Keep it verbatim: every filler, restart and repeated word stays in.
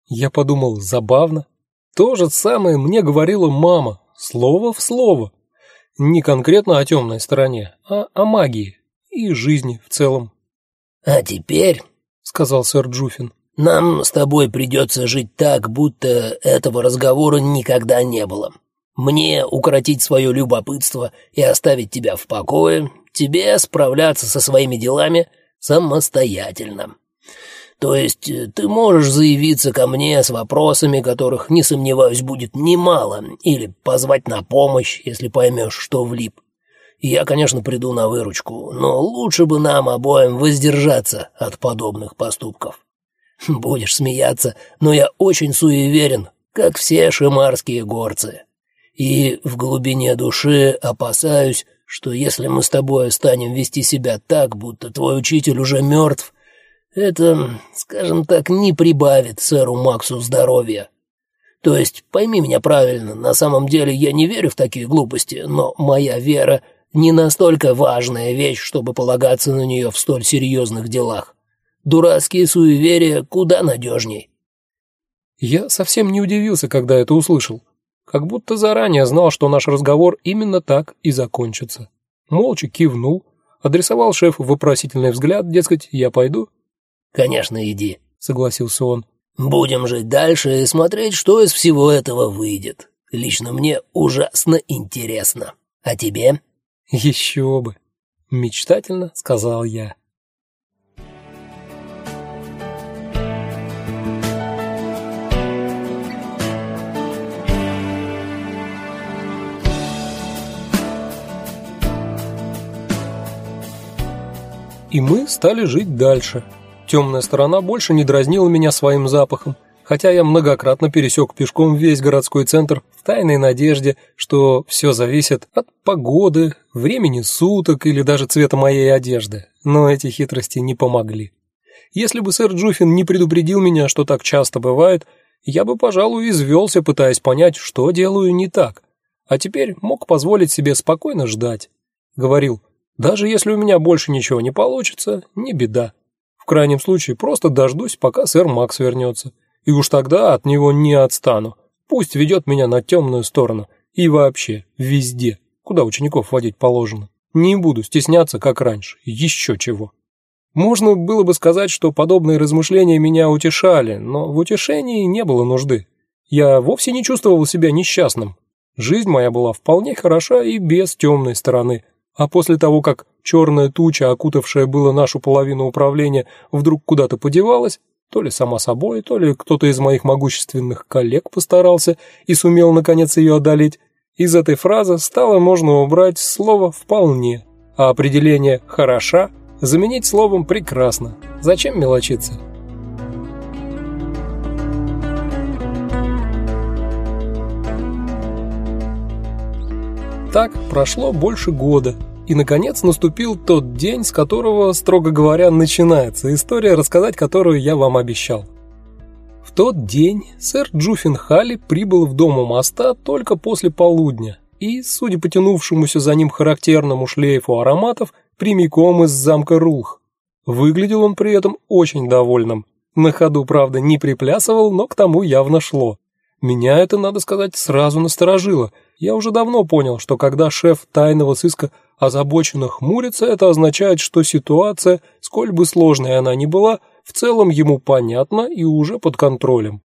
Я подумал, забавно. То же самое мне говорила мама, слово в слово. Не конкретно о темной стороне, а о магии и жизни в целом. «А теперь, — сказал сэр Джуффин, — нам с тобой придется жить так, будто этого разговора никогда не было. Мне укротить свое любопытство и оставить тебя в покое, тебе справляться со своими делами самостоятельно. То есть ты можешь заявиться ко мне с вопросами, которых, не сомневаюсь, будет немало, или позвать на помощь, если поймешь, что влип. Я, конечно, приду на выручку, но лучше бы нам обоим воздержаться от подобных поступков. Будешь смеяться, но я очень суеверен, как все шимарские горцы. И в глубине души опасаюсь, что если мы с тобой станем вести себя так, будто твой учитель уже мертв, это, скажем так, не прибавит сэру Максу здоровья. То есть, пойми меня правильно, на самом деле я не верю в такие глупости, но моя вера не настолько важная вещь, чтобы полагаться на нее в столь серьезных делах. Дурацкие суеверия куда надежней». Я совсем не удивился, когда это услышал. Как будто заранее знал, что наш разговор именно так и закончится. Молча кивнул, адресовал шефу вопросительный взгляд, дескать, я пойду. «Конечно, иди», — согласился он. «Будем жить дальше и смотреть, что из всего этого выйдет. Лично мне ужасно интересно. А тебе?» «Еще бы», — мечтательно сказал я. И мы стали жить дальше. Темная сторона больше не дразнила меня своим запахом, хотя я многократно пересек пешком весь городской центр в тайной надежде, что все зависит от погоды, времени суток или даже цвета моей одежды. Но эти хитрости не помогли. Если бы сэр Джуффин не предупредил меня, что так часто бывает, я бы, пожалуй, извелся, пытаясь понять, что делаю не так. А теперь мог позволить себе спокойно ждать. Говорил, даже если у меня больше ничего не получится, не беда. В крайнем случае просто дождусь, пока сэр Макс вернется. И уж тогда от него не отстану. Пусть ведет меня на темную сторону. И вообще, везде, куда учеников водить положено. Не буду стесняться, как раньше. Еще чего. Можно было бы сказать, что подобные размышления меня утешали, но в утешении не было нужды. Я вовсе не чувствовал себя несчастным. Жизнь моя была вполне хороша и без темной стороны. А после того, как черная туча, окутавшая было нашу половину управления, вдруг куда-то подевалась, то ли сама собой, то ли кто-то из моих могущественных коллег постарался и сумел наконец ее одолеть, из этой фразы стало можно убрать слово «вполне», а определение «хороша» заменить словом «прекрасно». Зачем мелочиться? Так прошло больше года, и, наконец, наступил тот день, с которого, строго говоря, начинается история, рассказать которую я вам обещал. В тот день сэр Джуффин Халли прибыл в дом у моста только после полудня и, судя по тянувшемуся за ним характерному шлейфу ароматов, прямиком из замка Рулх. Выглядел он при этом очень довольным. На ходу, правда, не приплясывал, но к тому явно шло. Меня это, надо сказать, сразу насторожило. Я уже давно понял, что когда шеф тайного сыска озабоченно хмурится, это означает, что ситуация, сколь бы сложной она ни была, в целом ему понятна и уже под контролем.